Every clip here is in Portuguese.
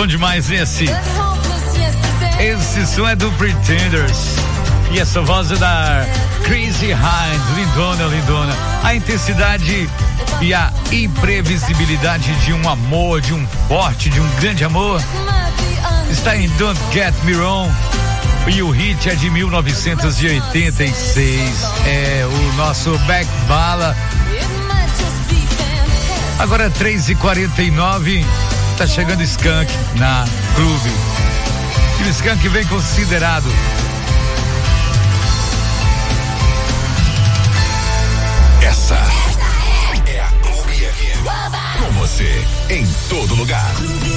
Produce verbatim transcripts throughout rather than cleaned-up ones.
demais esse. Esse som é do Pretenders. E essa voz é da Chrissy Hynde. Lindona, lindona. A intensidade e a imprevisibilidade de um amor, de um forte, de um grande amor, está em Don't Get Me Wrong. E o hit é de mil novecentos e oitenta e seis. É o nosso Back Bala. Agora três e quarenta e nove. Tá chegando Skank na Clube. E o Skank vem considerado essa é a Clube F M. Com você em todo lugar.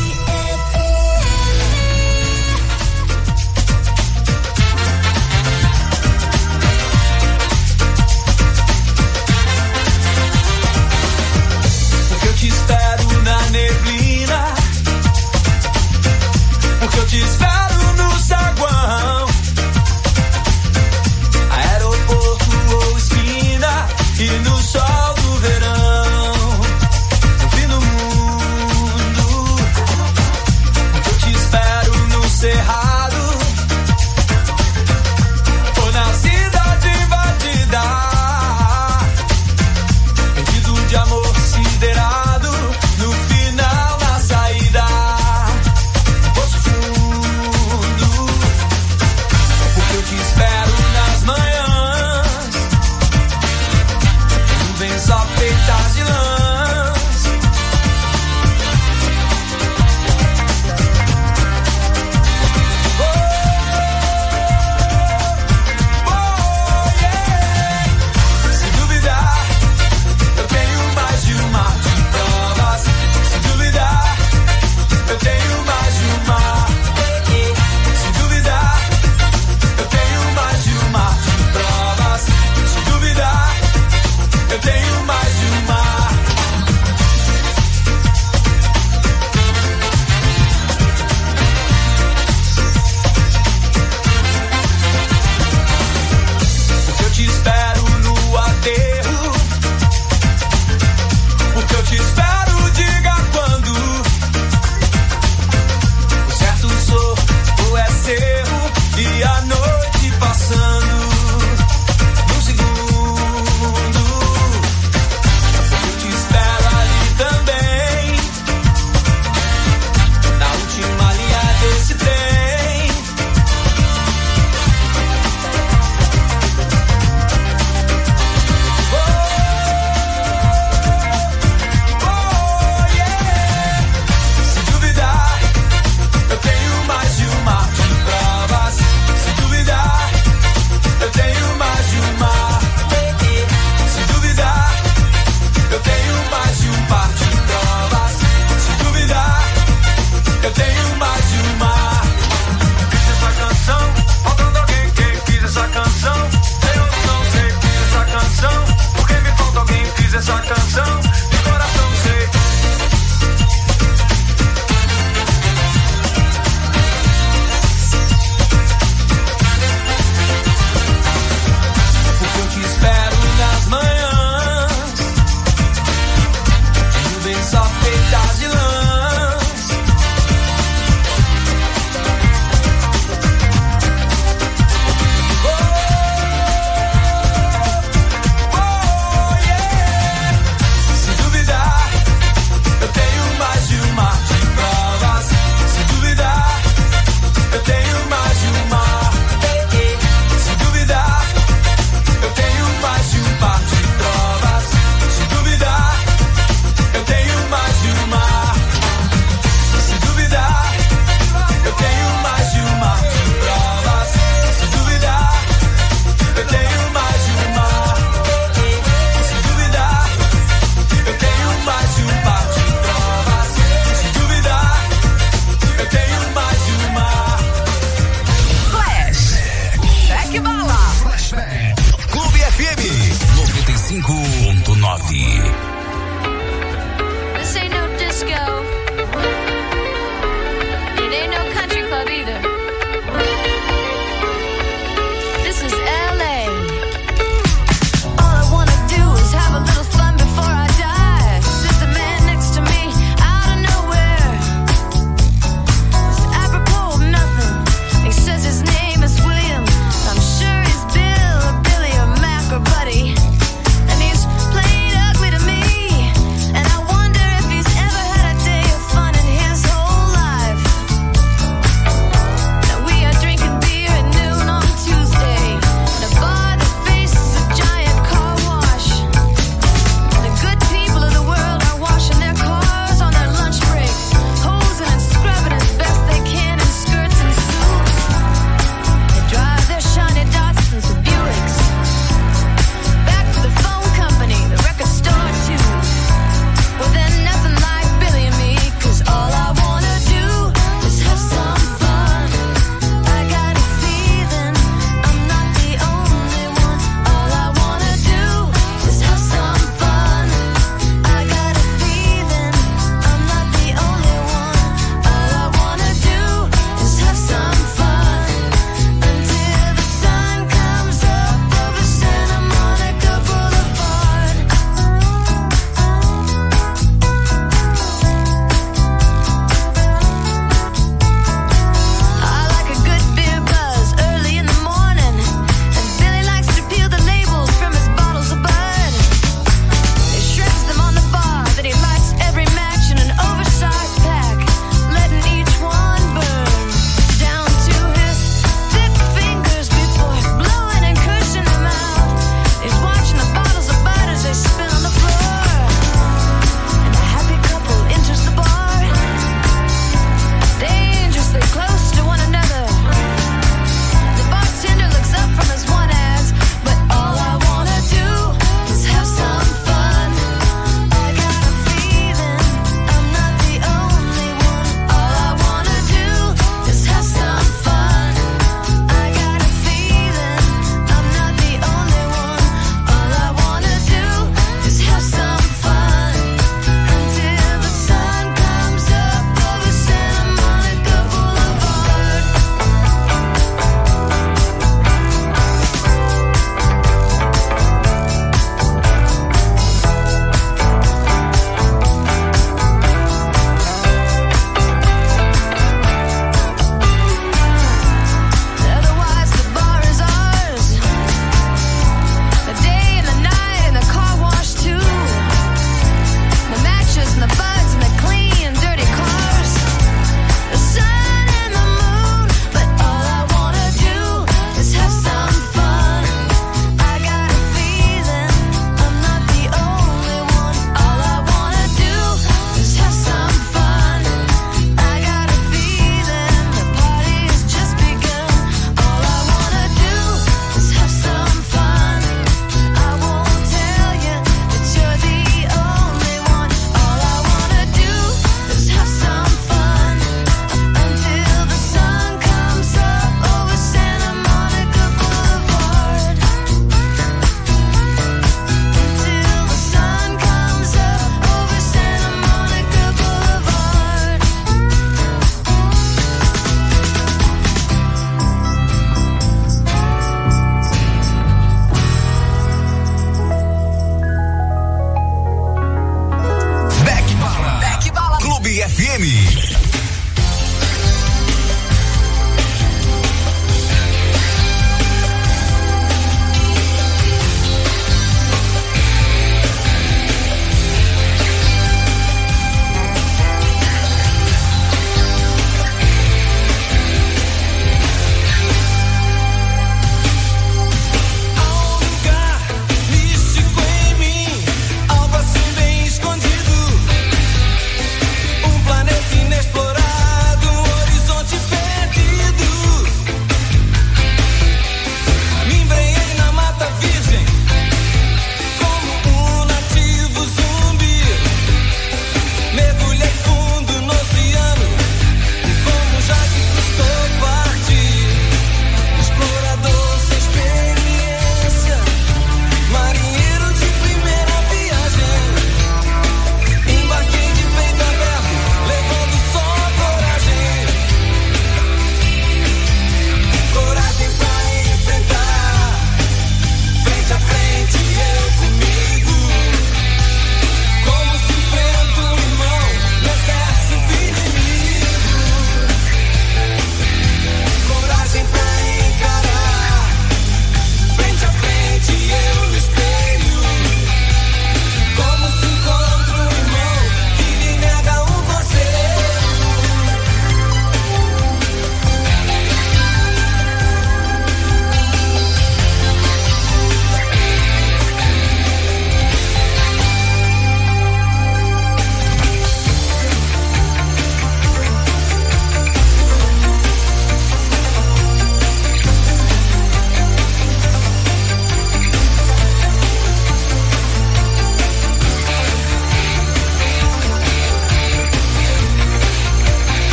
Porque eu te espero na neblina. Porque eu te espero no saguão. Aeroporto ou esquina. E no sol do verão, no fim do mundo,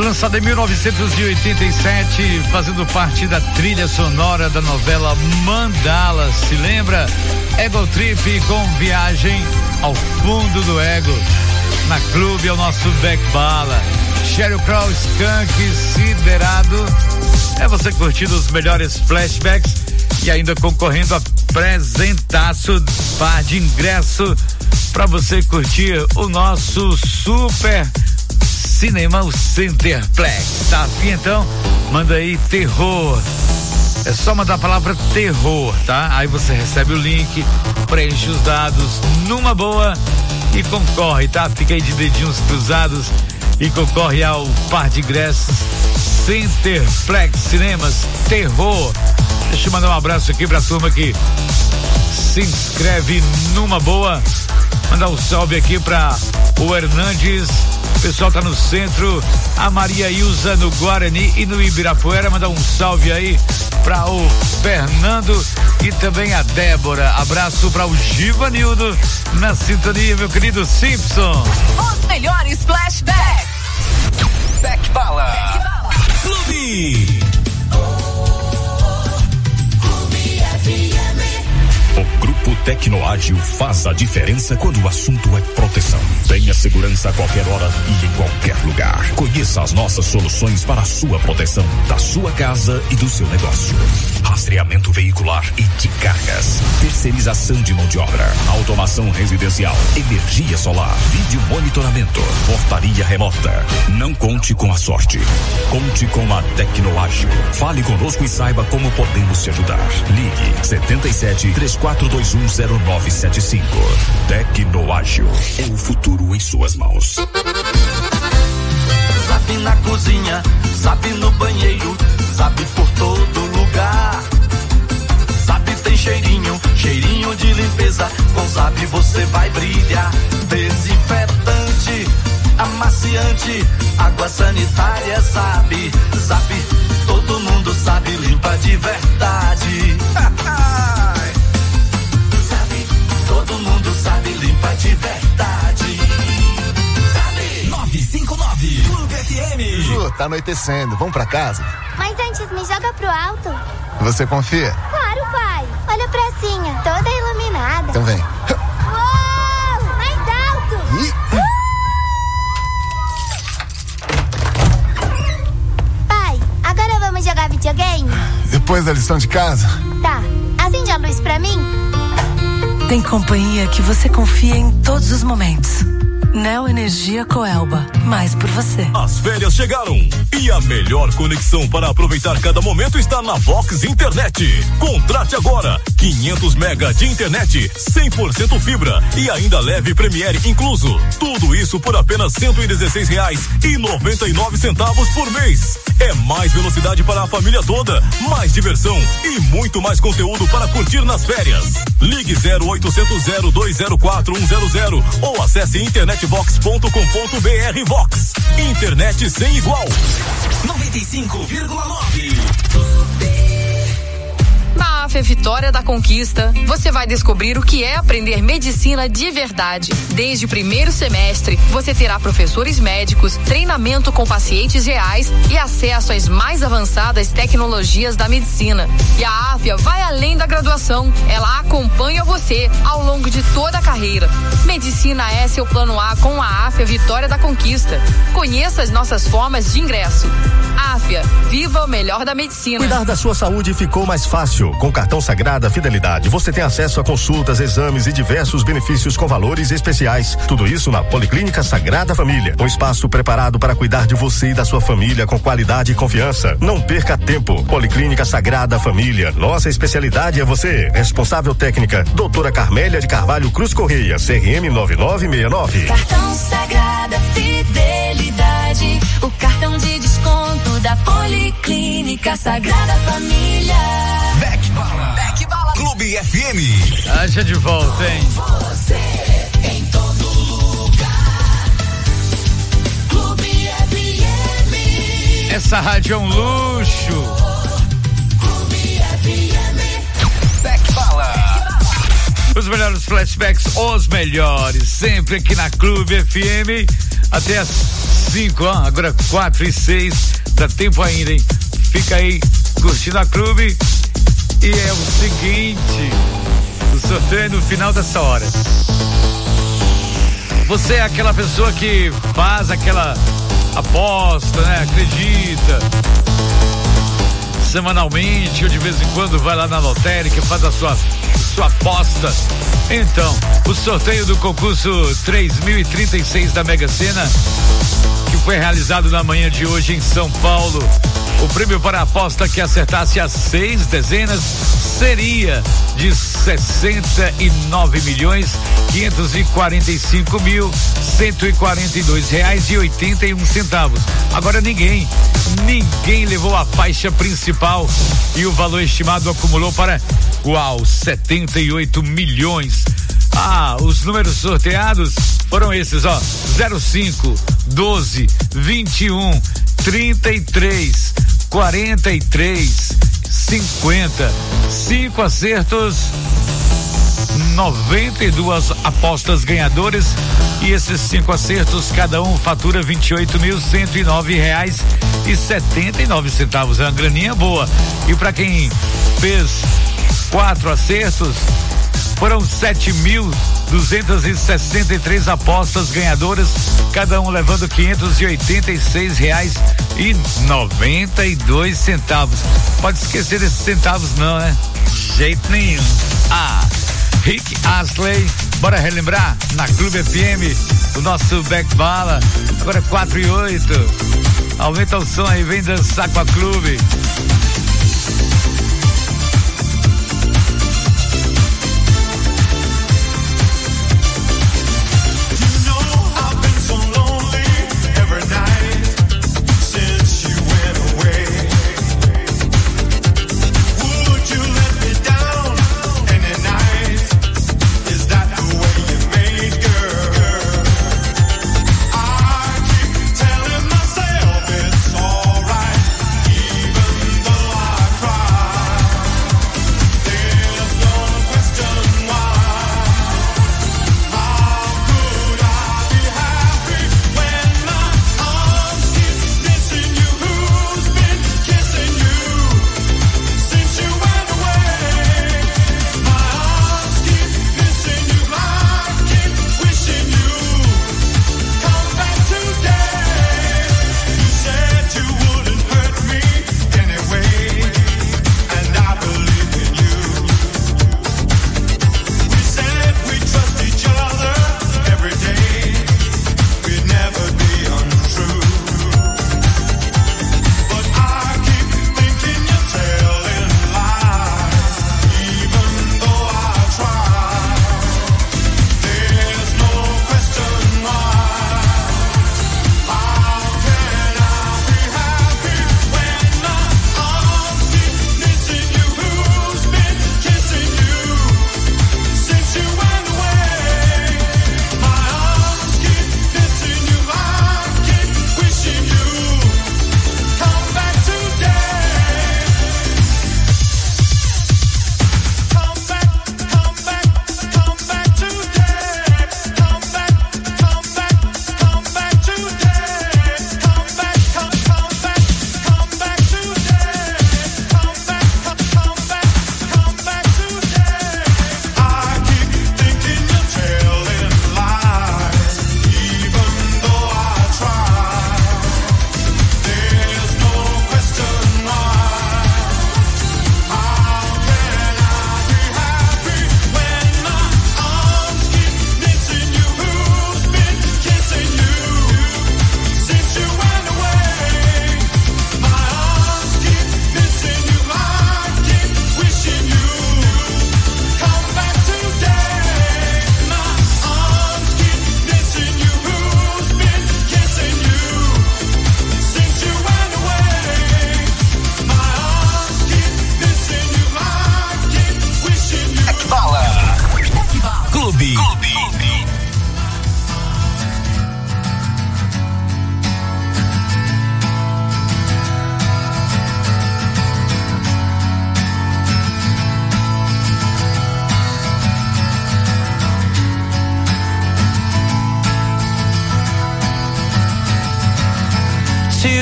Lançado em mil novecentos e oitenta e sete, fazendo parte da trilha sonora da novela Mandala. Se lembra? Ego Trip com Viagem ao Fundo do Ego. Na Clube é o nosso Beck Bala. Sheryl Crow, Skunk, Siderado. É você curtindo os melhores flashbacks e ainda concorrendo a presentaço, par de ingresso para você curtir o nosso super Cinema Centerplex. Tá afim então? Manda aí terror. É só mandar a palavra terror, tá? Aí você recebe o link, preenche os dados numa boa e concorre, tá? Fica aí de dedinhos cruzados e concorre ao par de ingressos Centerplex Cinemas Terror. Deixa eu mandar um abraço aqui pra turma que se inscreve numa boa. Mandar um salve aqui pra o Hernandes. O pessoal tá no centro, a Maria Ilza no Guarani e no Ibirapuera. Mandar um salve aí pra o Fernando e também a Débora. Abraço pra o Givanildo na sintonia, meu querido Simpson. Os melhores flashbacks. Beck Bala. Clube. O Grupo Tecnoágil faz a diferença quando o assunto é proteção. Tenha segurança a qualquer hora e em qualquer lugar. Conheça as nossas soluções para a sua proteção, da sua casa e do seu negócio. Rastreamento veicular e de cargas. Terceirização de mão de obra. Automação residencial. Energia solar. Vídeo monitoramento. Portaria remota. Não conte com a sorte. Conte com a Tecnoágil. Fale conosco e saiba como podemos te ajudar. Ligue setenta e sete, três quatro dois um, zero nove sete cinco. Tecnoágil. É o futuro em suas mãos. Zap na cozinha, zap no banheiro, zap por todo lugar. Zap tem cheirinho, cheirinho de limpeza. Com Zap você vai brilhar. Desinfetante, amaciante, água sanitária, Zap. Zap, todo mundo sabe, limpa de verdade. Zap, todo mundo sabe, limpa de verdade. nove cinco nove Clube F M. Ju, tá anoitecendo, vamos pra casa? Mas antes me joga pro alto. Você confia? Claro, pai. Olha a pracinha, toda iluminada. Então vem. Uou! Mais alto! Ih. Pai, agora vamos jogar videogame? Depois da lição de casa? Tá. Acende a luz pra mim? Tem companhia que você confia em todos os momentos. Neo Energia Coelba, mais por você. As férias chegaram e a melhor conexão para aproveitar cada momento está na Vox Internet. Contrate agora quinhentos mega de internet, cem por cento fibra e ainda leve Premiere incluso. Tudo isso por apenas cento e dezesseis reais e noventa e nove centavos por mês. É mais velocidade para a família toda, mais diversão e muito mais conteúdo para curtir nas férias. Ligue zero oitocentos, zero dois zero quatro um zero zero ou acesse internet vox ponto com ponto br. Vox, internet sem igual. noventa e cinco vírgula nove. Na A F A Vitória da Conquista, você vai descobrir o que é aprender medicina de verdade. Desde o primeiro semestre, você terá professores médicos, treinamento com pacientes reais e acesso às mais avançadas tecnologias da medicina. E a Áfia vai além da graduação. Ela acompanha você ao longo de toda a carreira. Medicina é seu plano A com a Áfia Vitória da Conquista. Conheça as nossas formas de ingresso. Áfia, viva o melhor da medicina. Cuidar da sua saúde ficou mais fácil. Com o cartão Sagrada Fidelidade, você tem acesso a consultas, exames e diversos benefícios com valores especiais. Tudo isso na Policlínica Sagrada Família. Um espaço preparado para cuidar de você e da sua família com qualidade e confiança. Não perca tempo. Policlínica Sagrada Família. Nossa especialidade é você. Responsável técnica, doutora Carmélia de Carvalho Cruz Correia, C R M nove nove seis nove. Cartão Sagrada Fidelidade, o cartão de desconto da Policlínica Sagrada Família. Beck Bala. Beck Bala. Clube F M. Acha de volta, hein? Você em todo lugar. Clube F M. Essa rádio é um luxo. Clube F M. Beck Bala. Os melhores flashbacks, os melhores, sempre aqui na Clube F M, até as cinco, ó, agora quatro e seis, dá tempo ainda, hein? Fica aí curtindo a clube. E é o seguinte, o sorteio é no final dessa hora. Você é aquela pessoa que faz aquela aposta, né? Acredita. Semanalmente ou de vez em quando vai lá na lotérica, faz a sua, sua aposta. Então, o sorteio do concurso três mil e trinta e seis da Mega Sena, que foi realizado na manhã de hoje em São Paulo. O prêmio para a aposta que acertasse as seis dezenas seria de sessenta e nove milhões quinhentos e quarenta e cinco mil cento e quarenta e dois reais e oitenta e um centavos. Agora ninguém, ninguém levou a faixa principal e o valor estimado acumulou para uau, setenta e oito milhões. Ah, os números sorteados foram esses, ó: zero cinco, doze, vinte e um, trinta e três, quarenta e três, cinquenta. Cinco acertos, noventa e duas apostas ganhadoras, e esses cinco acertos, cada um fatura vinte e oito mil cento e nove reais e setenta e nove centavos. É uma graninha boa. E para quem fez quatro acertos, foram sete mil duzentas e sessenta e três apostas ganhadoras, cada um levando quinhentos e oitenta e seis reais e noventa e dois centavos. Pode esquecer desses centavos não, né? Jeito nenhum. Ah, Rick Astley, bora relembrar na Clube F M o nosso Back Bala. Agora quatro e oito. Aumenta o som aí, vem dançar com a Clube. Telling myself it's alright, even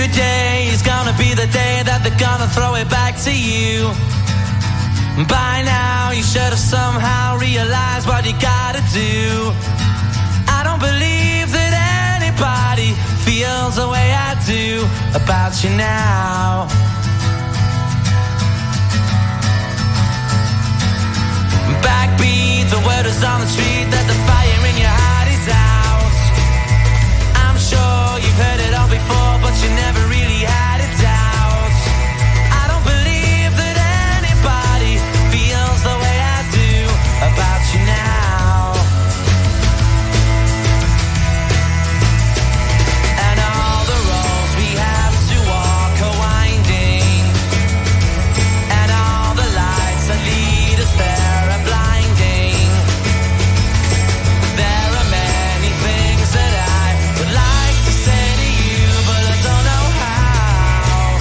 Today is gonna be the day that they're gonna throw it back to you. By now you should have somehow realized what you gotta do. I don't believe that anybody feels the way I do about you now. Backbeat, the word is on the street that the fire in your heart is out. I'm sure you've heard it all before, but you never really had it out. I don't believe that anybody feels the way I do about you now. And all the roads we have to walk are winding, and all the lights that lead us there are blinding. There are many things that I would like to say to you, but I don't know how.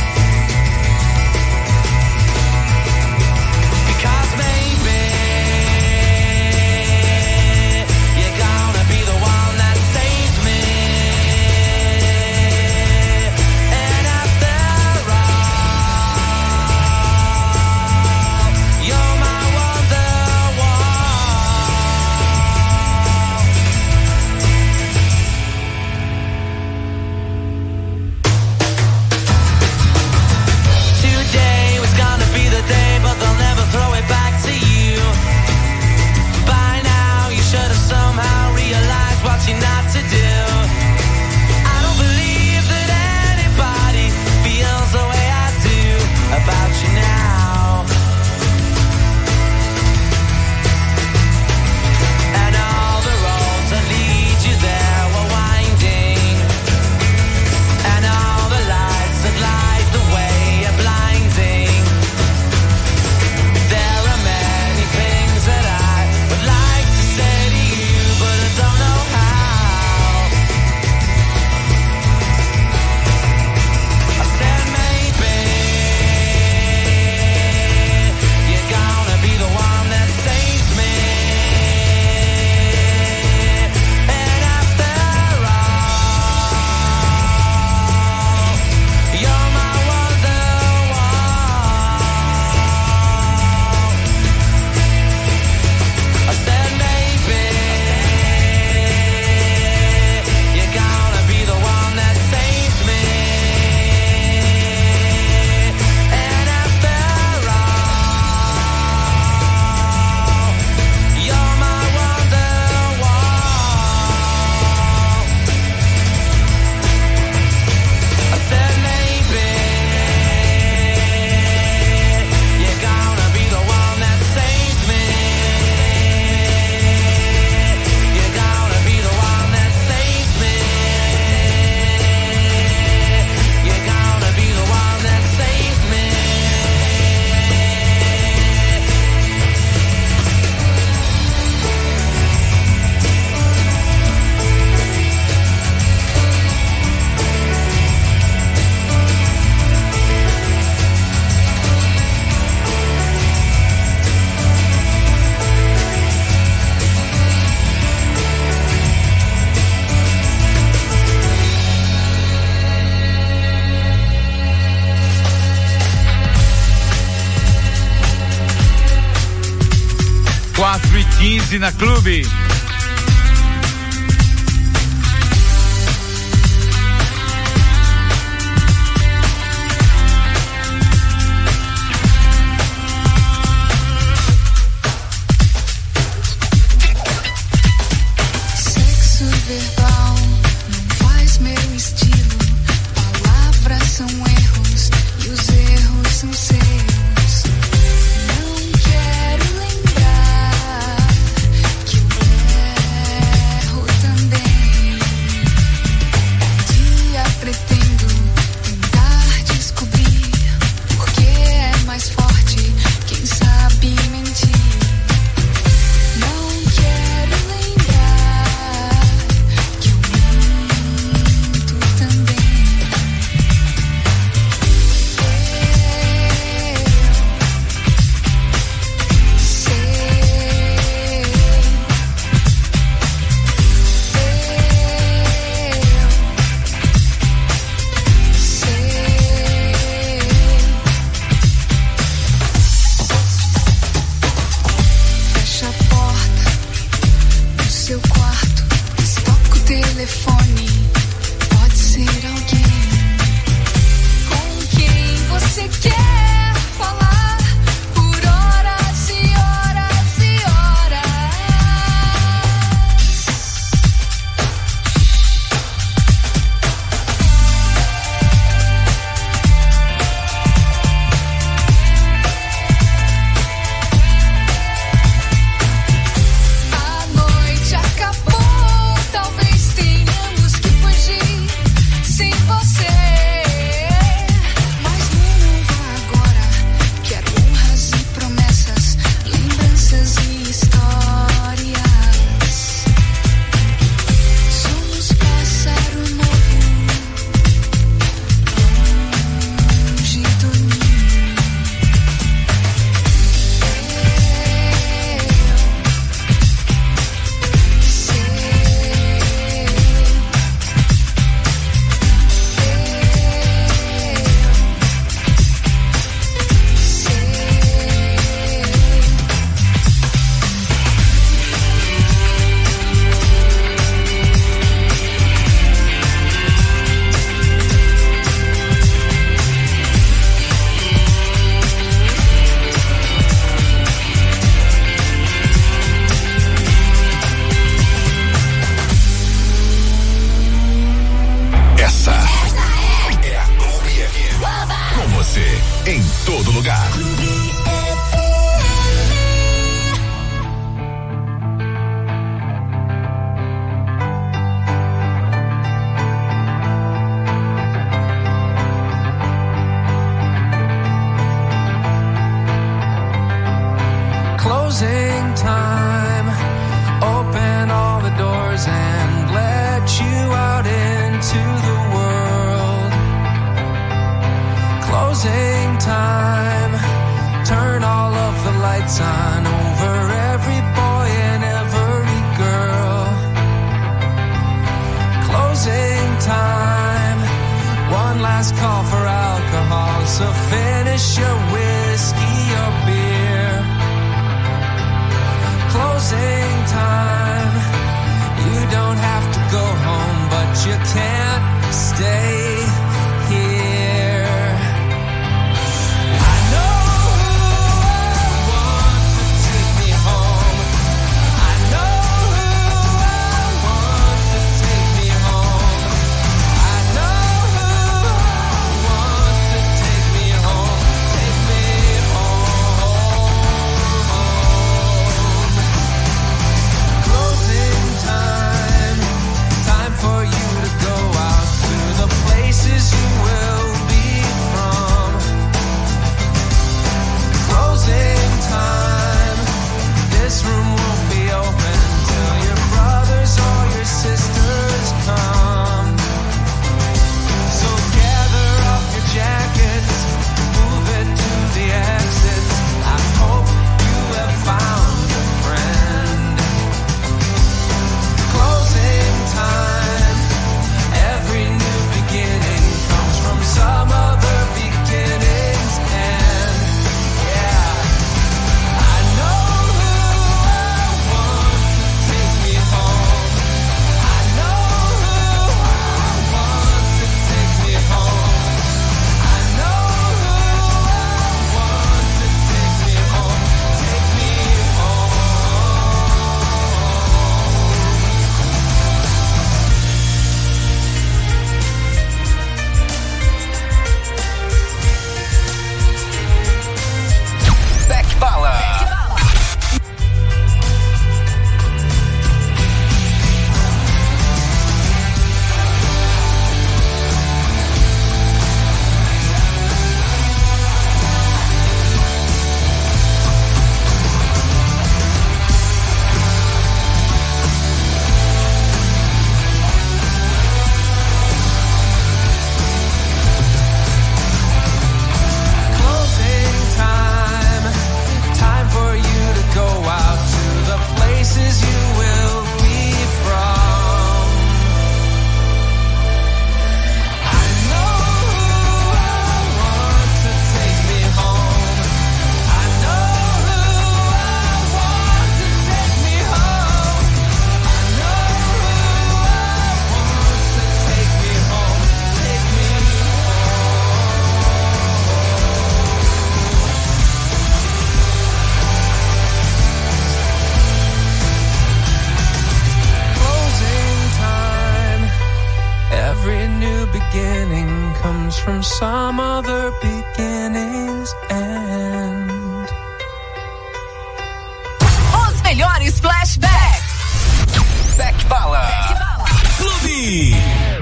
Because maybe you're gonna be the one that saves me. And after all, you're my Wonderwall. Today was gonna be the day, but they'll never throw it back to you. By now you should have somehow realized what you're not to do. I don't believe that anybody feels the way I do about you now. And all the roads that lead you there were winding, and all the lights that light the way are blinding. There are many things that I would like to say to you, but I don't know how. I said maybe you're gonna be the one that saves me. And after all, you're my Wonderwall. I said maybe you're gonna be the one that saves me. And after all, you're my Wonderwall. I said maybe you're gonna be the one that saves me. You're gonna be the one that saves me. You're gonna be the one that saves me. quatro e quinze na Clube. Sexo verbal não faz meu estilo. Palavras são erros e os erros são seus. Não quero lembrar que eu Closing time. Open all the doors and let you out into the world. Closing time. Turn all of the lights on over every boy and every girl. Closing time. One last call for alcohol, so finish your whiskey or beer. Closing time. You don't have to go home, but you can't stay here. I know who I want to take me home. I know who I want to take me home. I know who I want to take me home. Take me home. Closing time. Time for you to go out to the places you will be from. Closing time. This room won't be open till your brothers or your sisters come. So gather up your jackets, move it to the exits. I hope you have found your friend. Closing time. Every new beginning comes from some other beginning's end. Yeah. I know who I want to take me home. I know who I want to take me home. I know who I want to take me home. Take me home. Beck Bala. Closing time. Time for you to go out to the places you will be from. I know who I want to take me home. I know who I want to take me home. I know who I want to take me home. Take me Closing time. Every new beginning comes from some other beginning's end. Os melhores flashbacks. Beck Bala. Clube.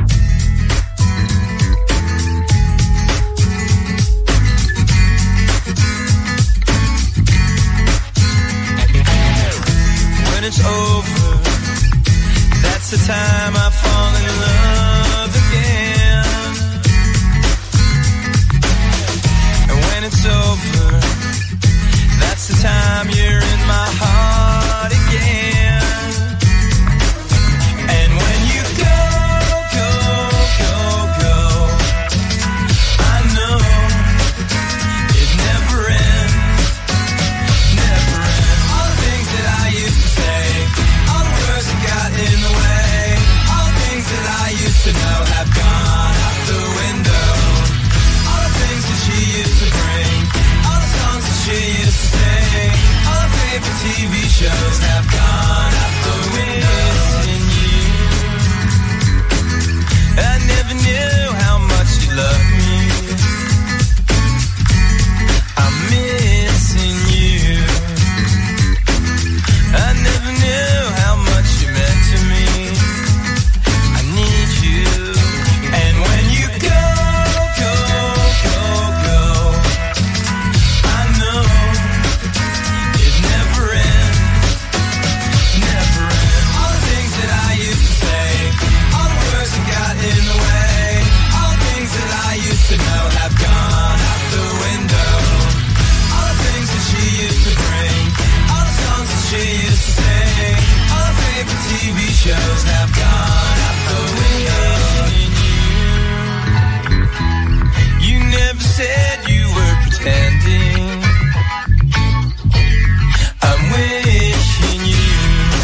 When it's over, that's the time I fall in love again. And when it's over, that's the time you're in my heart again. And when you go, go, go, go, I know it never ends, never ends. All the things that I used to say, all the words that got in the way, all the things that I used to know have gone out the window. All the things that she used to bring, all the songs that she used to sing, all the favorite T V shows have gone out the window. Missing you, I never knew how much you loved me. I'm missing you, I never knew how much you meant to me. I need you. And when you go, go, go, go, I know it never ends. T V shows have gone out the window. You never said you were pretending. I'm wishing you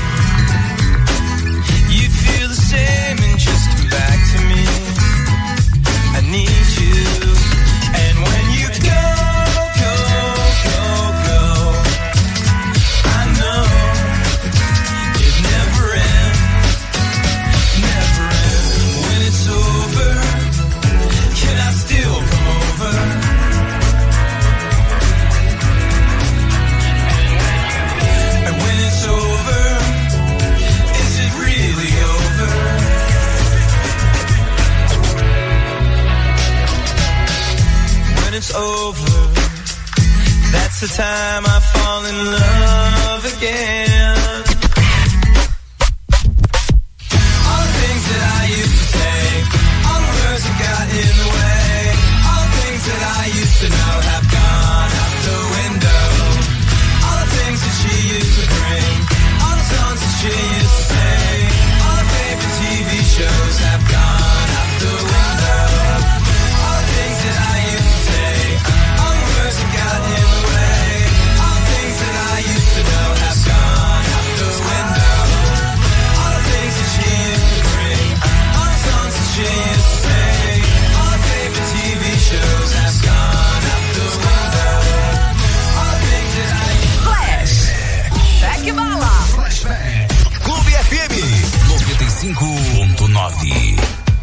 you feel the same and just come back to me. I need you. And when you go, go, go, go, I know it never ends, never ends. When it's over, can I still come over? And when it's over, is it really over? When it's over, that's the time I fall in love again. All the things that I used to say, all the words that got in the way, all the things that I used to know have gone out the window. All the things that she used to bring, all the songs that she used to sing, all the favorite T V shows have gone out the window. All the things that I used to say, all the words that got in the way, all the things that I used to know have gone out the window. All the things that she used to bring, all the songs that she used to sing, all the favorite T V shows have gone out the window. All the things that I used to Flash. Back bala. Clube F M noventa e cinco ponto nove.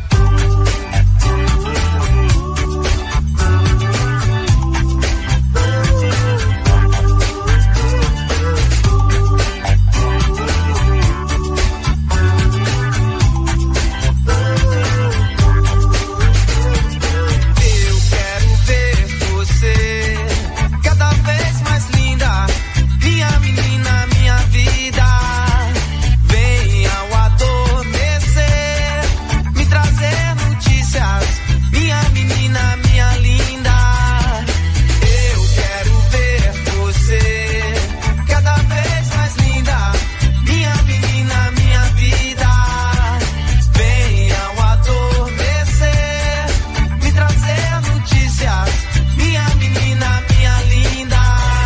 Eu quero ver você cada vez mais linda, minha menina, minha vida. Vem ao adormecer, me trazer notícias, minha menina, minha linda. Eu quero ver você cada vez mais linda, minha menina, minha vida. Vem ao adormecer, me trazer notícias, minha menina, minha linda.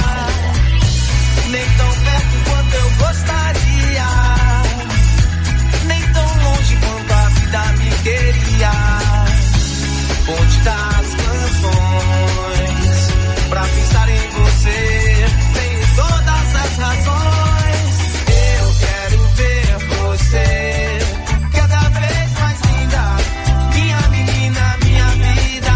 Nem tão perto quanto eu gostaria, nem tão longe quanto a vida me queria. Ponte das canções, pra pensar em você, tenho todas as razões. Eu quero ver você cada vez mais linda, minha menina, minha vida.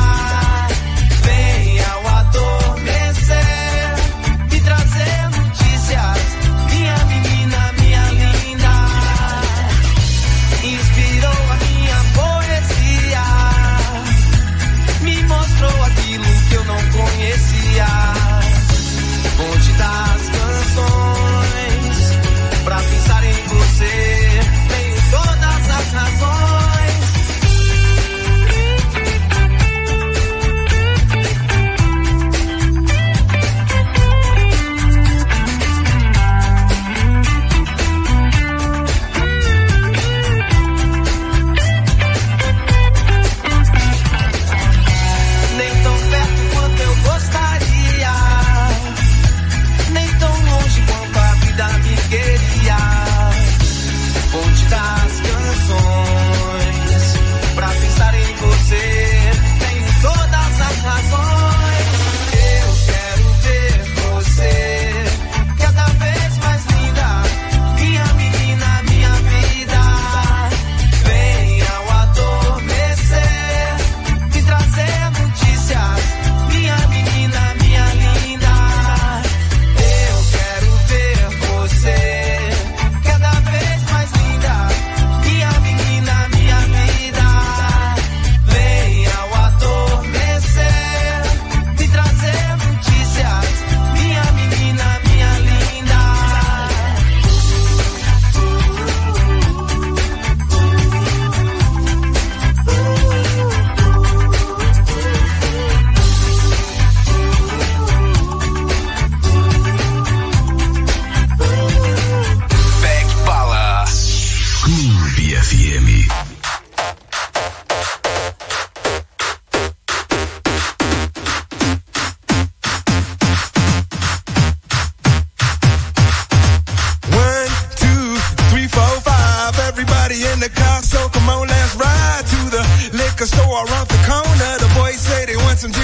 Vem ao adormecer, me trazer notícias,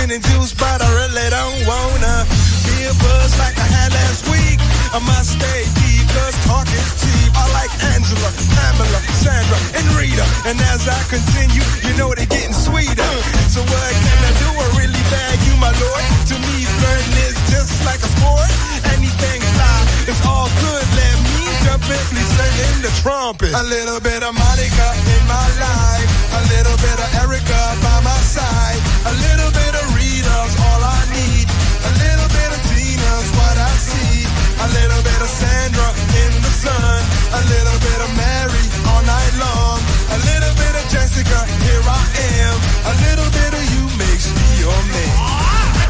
gin and juice, but I really don't wanna be a buzz like I had last week. I must stay deep, cause talk is cheap. I like Angela, Pamela, Sandra, and Rita. And as I continue, you know they're getting sweeter. So what can I do? I really bag you, my lord. To me, flirting is just like a sport. Anything fly, it's all good. Let me jump in, please sing in the trumpet. A little bit of Monica in my life. A little bit of Erica by my side. A little bit of Rita's all I need. A little bit of Tina's what I see. A little bit of Sandra in the sun. A little bit of Mary all night long. A little bit of Jessica, here I am. A little bit of you makes me your man.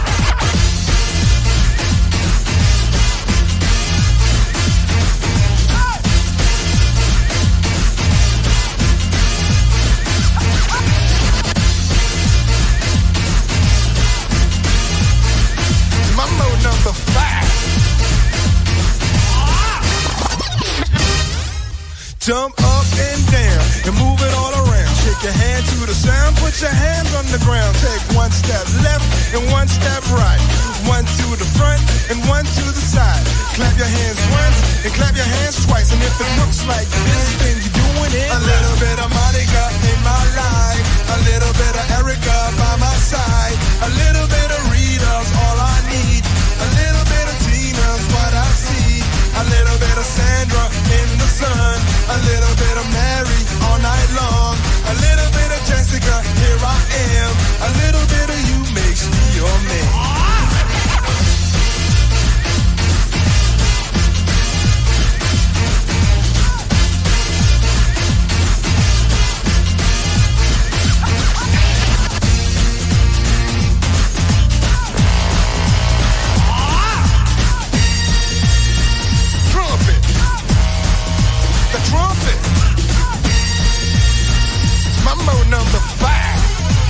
Mambo number five. Jump up and down and move it all around. Shake your hand to the sound, put your hands on the ground. Take one step left and one step right. One to the front and one to the side. Clap your hands once and clap your hands twice. And if it looks like this, then you're doing it. A little bit of Monica in my life. A little bit of Erica by my side. A little bit of Rita's all I need. A little bit of Tina's what I see. A little bit of Sandra in the sun. A little bit of Mary all night long. A little bit of Jessica, here I am. A little bit of you makes me your man. Trumpet. Mambo number five.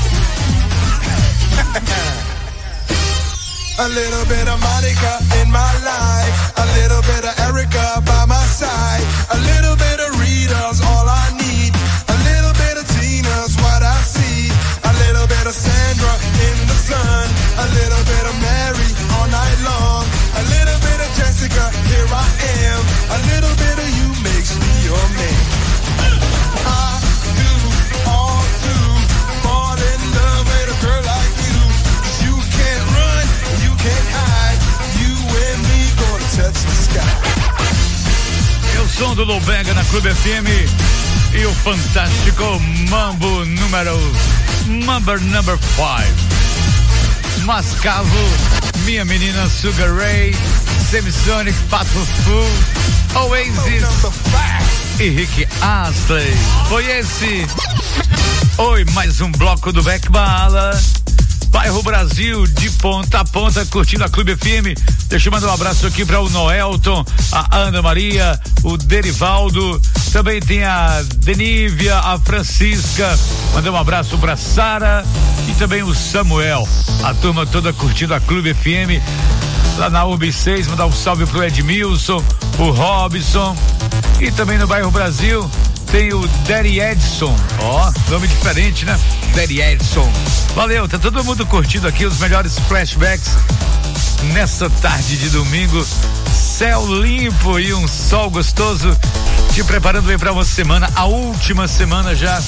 A little bit of Monica in my life. A little bit of Erica by my side. A little bit of Rita's all I need. A little bit of Tina's what I see. A little bit of Sandra in the sun. A little bit of Mary all night long. A little bit of Jessica, here I am. A little bit of you makes me your man. I do all to fall in love with a girl like you. 'Cause you can't run, you can't hide. You and me gonna touch the sky. É o som do Lobega na Clube F M e o fantástico Mambo número Number Number five. Mascavo, Minha Menina, Sugar Ray, Semisonic, Pato Fu, Oasis e Rick Astley. Foi esse. Oi, mais um bloco do Beck Bala. Bairro Brasil, de ponta a ponta, curtindo a Clube F M. Deixa eu mandar um abraço aqui para o Noelton, a Ana Maria, o Derivaldo, também tem a Denívia, a Francisca. Mandar um abraço para Sara e também o Samuel. A turma toda curtindo a Clube F M lá na U B seis. Mandar um salve pro Edmilson, o Robson e também no Bairro Brasil tem o Daddy Edson. Ó, oh, nome diferente, né? Daddy Edson. Valeu, tá todo mundo curtindo aqui os melhores flashbacks nessa tarde de domingo. Céu limpo e um sol gostoso, te preparando bem para uma semana, a última semana já.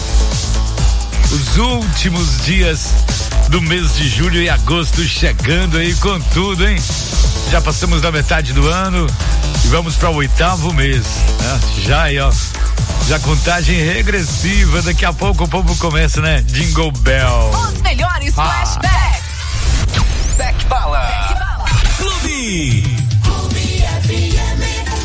Os últimos dias do mês de julho e agosto chegando aí com tudo, hein? Já passamos da metade do ano e vamos para o oitavo mês, né? Já aí, ó. Já contagem regressiva, daqui a pouco o povo começa, né? Jingle Bell. Os melhores ah. flashbacks. Beck Bala. Clube. Clube F M.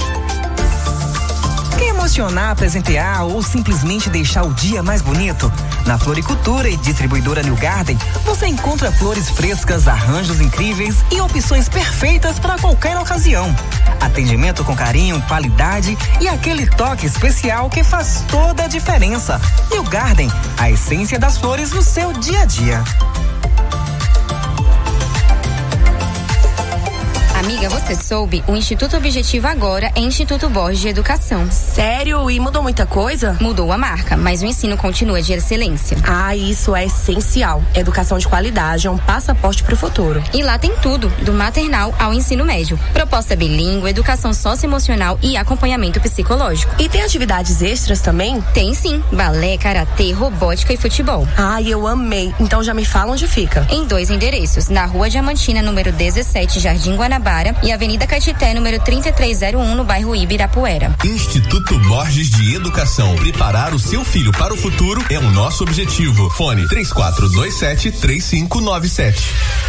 Quer emocionar, presentear ou simplesmente deixar o dia mais bonito? Na Floricultura e Distribuidora New Garden, você encontra flores frescas, arranjos incríveis e opções perfeitas para qualquer ocasião. Atendimento com carinho, qualidade e aquele toque especial que faz toda a diferença. New Garden, a essência das flores no seu dia a dia. A Amiga, você soube? O Instituto Objetivo agora é Instituto Borges de Educação. Sério? E mudou muita coisa? Mudou a marca, mas o ensino continua de excelência. Ah, isso é essencial. Educação de qualidade é um passaporte pro futuro. E lá tem tudo, do maternal ao ensino médio. Proposta bilíngue, educação socioemocional e acompanhamento psicológico. E tem atividades extras também? Tem sim, balé, karatê, robótica e futebol. Ai, eu amei. Então já me fala onde fica. Em dois endereços, na Rua Diamantina, número dezessete, Jardim Guanabara, e Avenida Caetité, número trinta e três zero um, no bairro Ibirapuera. Instituto Borges de Educação. Preparar o seu filho para o futuro é o nosso objetivo. Fone três quatro dois sete, três cinco nove sete.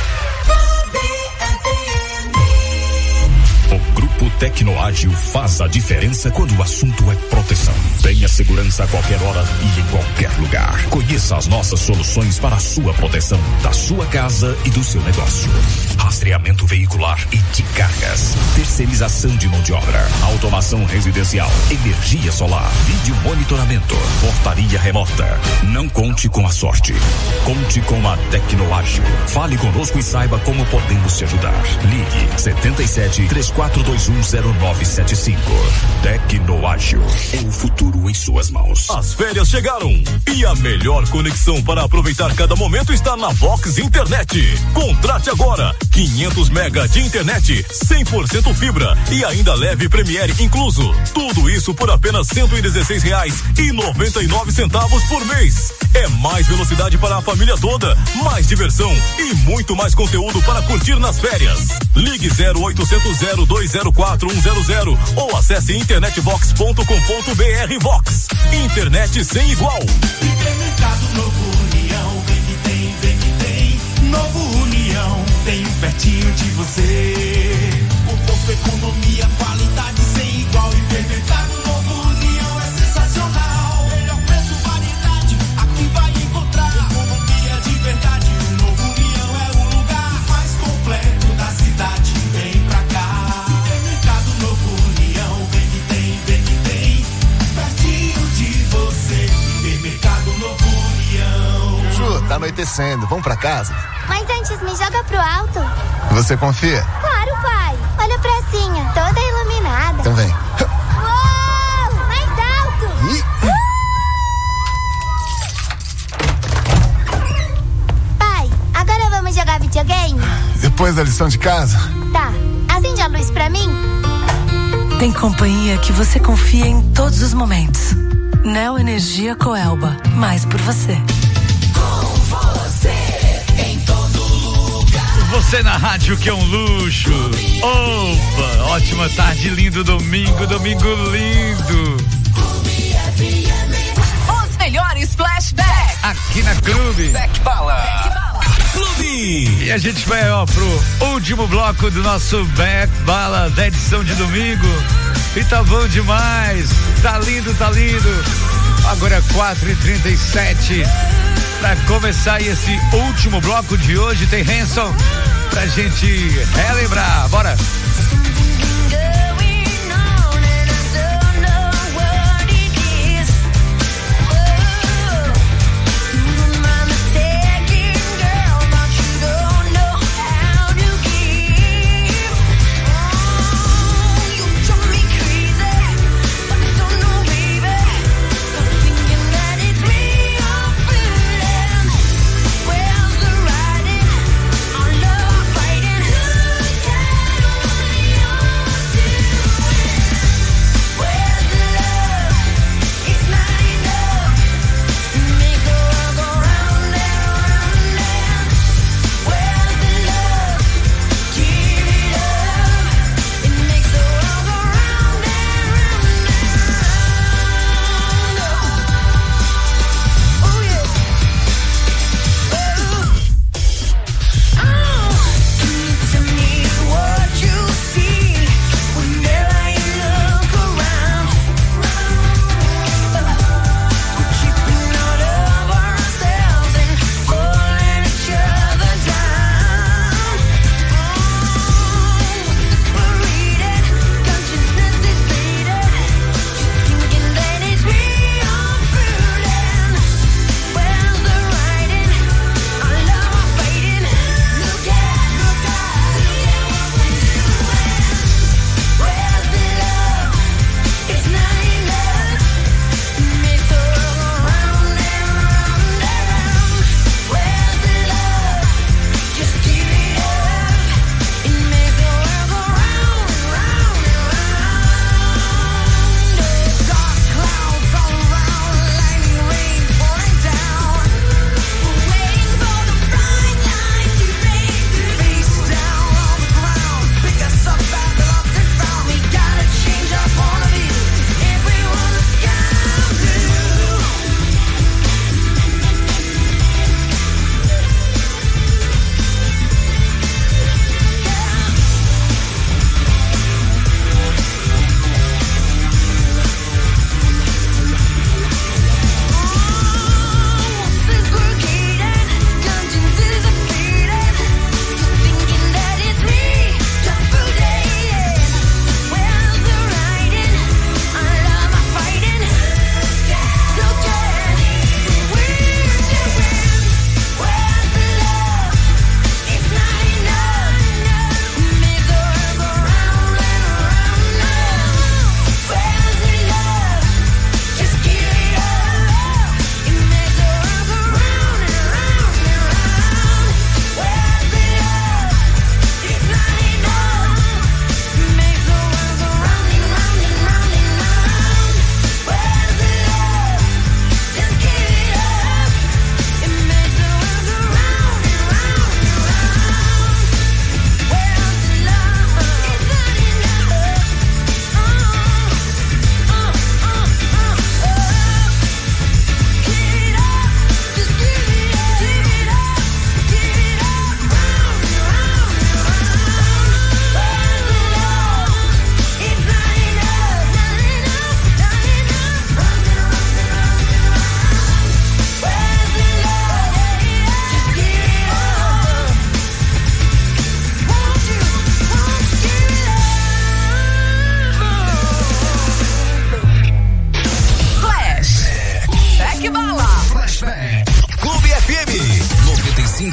O Grupo Tecnoágil faz a diferença quando o assunto é proteção. Tenha segurança a qualquer hora e em qualquer lugar. Conheça as nossas soluções para a sua proteção, da sua casa e do seu negócio. Rastreamento veicular e de cargas. Terceirização de mão de obra. Automação residencial. Energia solar. Vídeo monitoramento. Portaria remota. Não conte com a sorte. Conte com a Tecnoágil. Fale conosco e saiba como podemos te ajudar. Ligue setenta e sete, três quatro dois um, zero nove sete cinco. Tecnoágil. É o futuro em suas mãos. As férias chegaram e a melhor conexão para aproveitar cada momento está na Vox Internet. Contrate agora quinhentos mega de internet, cem por cento fibra e ainda leve Premiere incluso. Tudo isso por apenas cento e dezesseis reais e noventa e nove centavos por mês. É mais velocidade para a família toda, mais diversão e muito mais conteúdo para curtir nas férias. Ligue zero oitocentos, zero dois zero quatro, um zero zero ou acesse internetvox ponto com ponto br. Vox, internet sem igual. Supermercado Novo União, vem que tem, vem que tem. Novo União, tem pertinho de você. Conforto, economia, qualidade sem igual. Supermercado Novo União é sensacional. Melhor preço, variedade, aqui vai encontrar. Economia de verdade, o Novo União é o lugar mais completo da cidade. Vem pra cá. Supermercado Novo União, vem que tem, vem que tem. Pertinho de você. Supermercado Novo União. Ju, tá anoitecendo, vamos pra casa? Mas antes me joga pro alto. Você confia? Claro, pai. Olha a pracinha, toda iluminada. Então vem. Uou! Mais alto! Ih. Pai, agora vamos jogar videogame? Depois da lição de casa? Tá. Acende a luz pra mim. Tem companhia que você confia em todos os momentos. Neo Energia Coelba. Mais por você. Você na rádio que é um luxo. Opa, ótima tarde, lindo domingo, domingo lindo. Os melhores flashbacks. Aqui na Clube. Back Bala. Clube. E a gente vai, ó, pro último bloco do nosso Back Bala da edição de domingo. E tá bom demais. Tá lindo, tá lindo. Agora é quatro e trinta e sete. Pra começar esse último bloco de hoje, tem Hanson pra gente relembrar. Bora!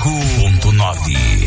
cinco ponto nove.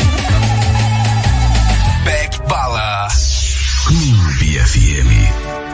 Clube F M.